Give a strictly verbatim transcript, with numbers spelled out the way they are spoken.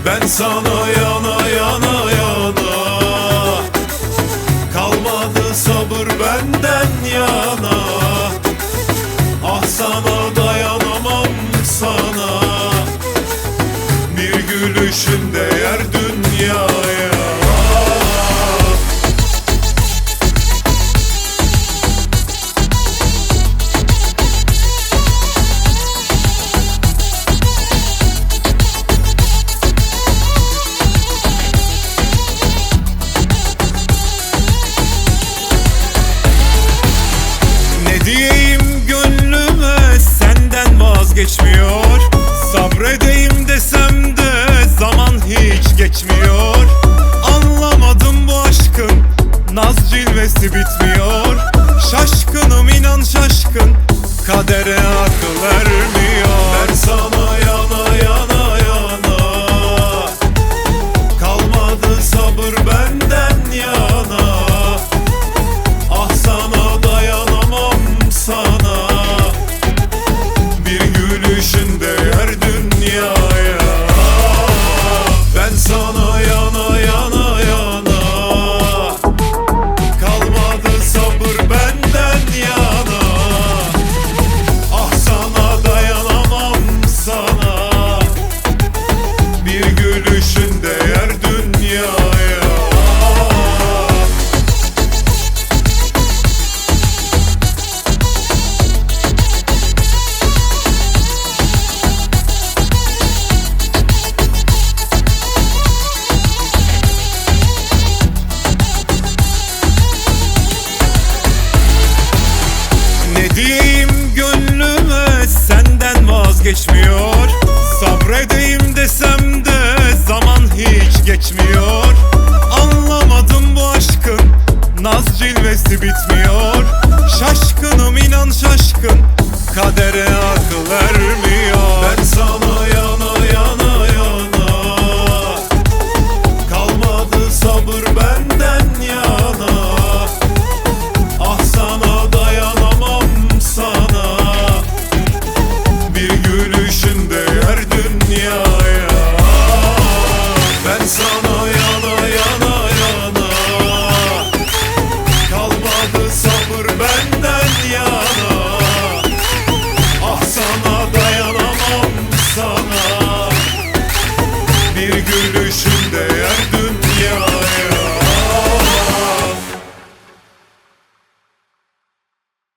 Ben sana yana yana yana, kalmadı sabır benden yana. Ah sana dayanamam sana, bir gülüşün değer dünyaya. Geçmiyor. Sabredeyim desem de zaman hiç geçmiyor. Anlamadım bu aşkın naz cilvesi bitmiyor. Şaşkınım inan şaşkın, kadere akıl ermiyor. Ben sana yana yana yana, kalmadı sabır benden yana. Ah sana dayanamam sana, gülüşün değer dünyaya. Ben sana yana yana yana, kalmadı sabır benden yana. Ah sana dayanamam sana, bir gülüşün değer dünyaya. Diyeyim gönlüme senden vazgeçmiyor. Sabredeyim desem de zaman hiç geçmiyor. Anlamadım bu aşkın naz cilvesi bitmiyor. Şaşkınım inan şaşkın, kadere akıl ermiyor.